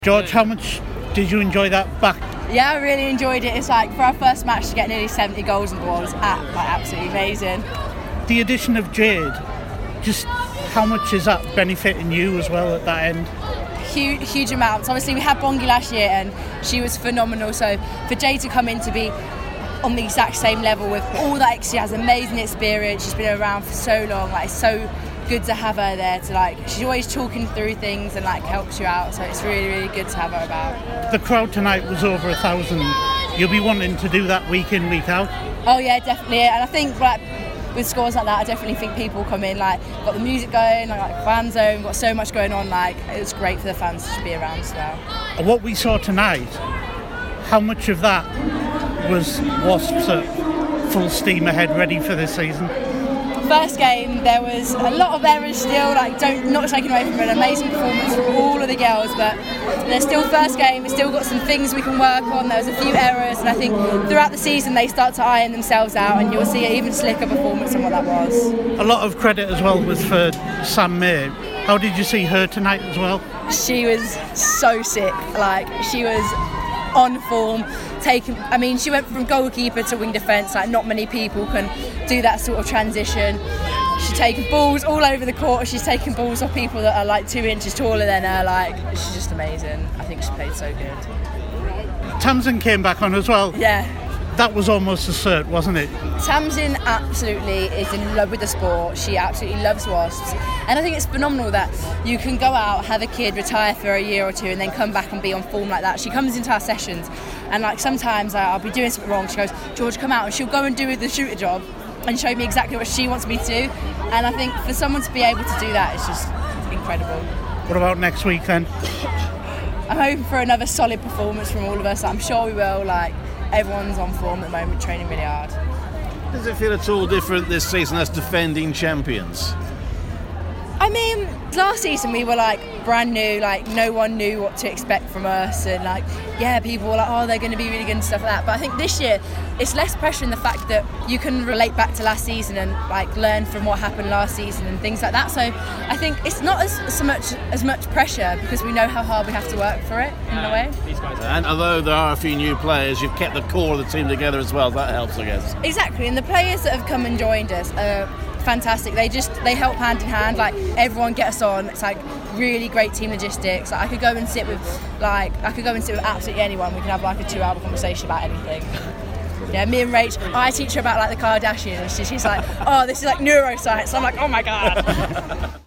George, how much did you enjoy that back? Yeah, I really enjoyed it. It's like for our first match to get nearly 70 goals on the ball was absolutely amazing. The addition of Jade, just how much is that benefiting you as well at that end? Huge amounts. Obviously, we had Bongi last year and she was phenomenal. So for Jade to come in to be on the exact same level with all that, she has amazing experience. She's been around for so long. Like, it's so good to have her there to she's always talking through things and helps you out. So it's really good to have her about. The crowd tonight was over 1,000. You'll be wanting to do that week in, week out? Oh yeah, definitely. And I think with scores like that, I definitely think people come in, got the music going, fan zone, got so much going on, it was great for the fans to be around as well. What we saw tonight, how much of that was Wasps at full steam ahead, ready for this season? First game, there was a lot of errors still, not taken away from an amazing performance from all of the girls, but there's still first game, we've still got some things we can work on. There was a few errors, and I think throughout the season they start to iron themselves out, and you'll see an even slicker performance on what that was. A lot of credit as well was for Sam May. How did you see her tonight as well? She was so sick, she was on form. She went from goalkeeper to wing defence. Not many people can do that sort of transition. She's taken balls all over the court. She's taken balls off people that are 2 inches taller than her. She's just amazing. I think she played so good. Tamsin came back on as well. Yeah. That was almost a cert, wasn't it? Tamsin absolutely is in love with the sport. She absolutely loves Wasps. And I think it's phenomenal that you can go out, have a kid, retire for a year or two, and then come back and be on form like that. She comes into our sessions, and sometimes I'll be doing something wrong. She goes, "George, come out," and she'll go and do the shooter job and show me exactly what she wants me to do. And I think for someone to be able to do that is just incredible. What about next week then? I'm hoping for another solid performance from all of us. I'm sure we will. Everyone's on form at the moment, training really hard. Does it feel at all different this season as defending champions? Last season we were brand new, no one knew what to expect from us, and people were oh, they're going to be really good and stuff like that. But I think this year it's less pressure in the fact that you can relate back to last season and learn from what happened last season and things like that. So I think it's not as much pressure because we know how hard we have to work for it in a way. And although there are a few new players, you've kept the core of the team together as well. That helps, I guess. Exactly, and the players that have come and joined us are fantastic. They help hand in hand. Everyone get us on. It's really great team logistics. I could go and sit with absolutely anyone. We can have a 2-hour conversation about anything. Yeah, me and Rach, I teach her about the Kardashians. She's oh, this is neuroscience. I'm oh my god.